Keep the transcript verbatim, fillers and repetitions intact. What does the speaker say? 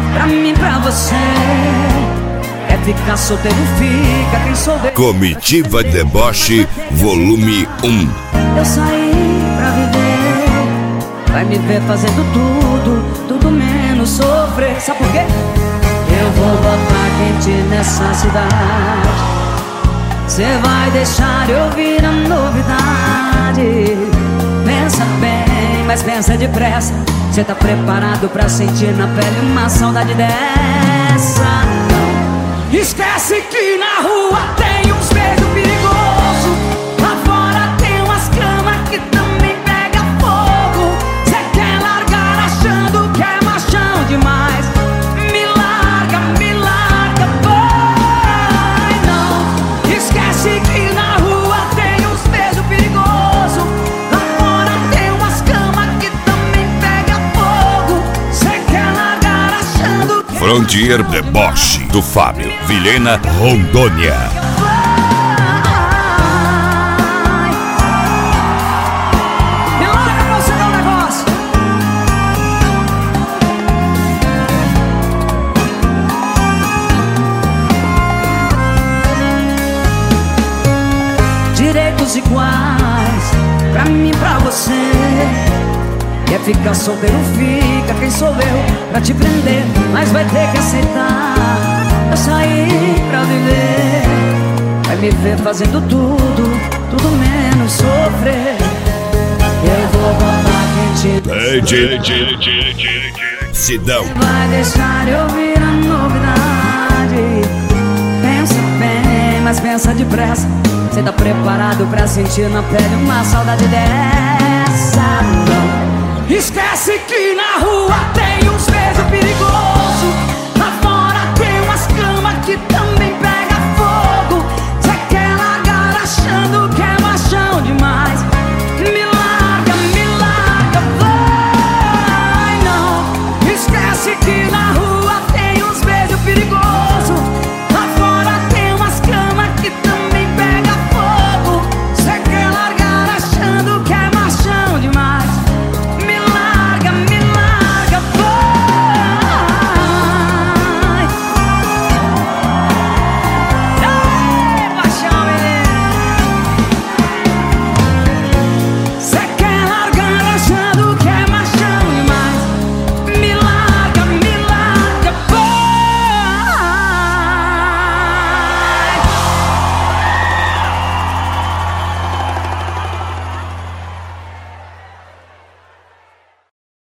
pra mim, pra você. Quer ficar solteiro, fica, quem souber. Comitiva Deboche, volume um. Eu saí pra viver, vai me ver fazendo tudo, tudo menos sofrer. Sabe por quê? Eu vou botar quente nessa cidade. Cê vai deixar eu vir a novidade. Pensa bem, mas pensa depressa. Cê tá preparado pra sentir na pele uma saudade dessa? Não. Esquece que na rua tem uns beijos perigosos. Lá fora tem umas camas que também pega fogo. Cê quer largar achando que é machão demais. Me larga, me larga, vai. Não. Esquece que na rua tem uns beijos perigosos. Lá fora tem umas camas que também pega fogo. Cê quer largar achando que Frontier Deboche, do Fábio Vilhena, Rondônia. Me larga pra você dar um negócio. Direitos iguais, pra mim, pra você. Quer ficar solteiro, fica, quem sou eu pra te prender, mas vai ter que aceitar. Eu saí pra viver, vai me ver fazendo tudo, tudo menos sofrer. Eu vou botar quente Sidão. vai deixar eu vir a novidade. Pensa bem, mas pensa depressa. Cê tá preparado pra sentir na pele uma saudade dessa? Não. Esquece que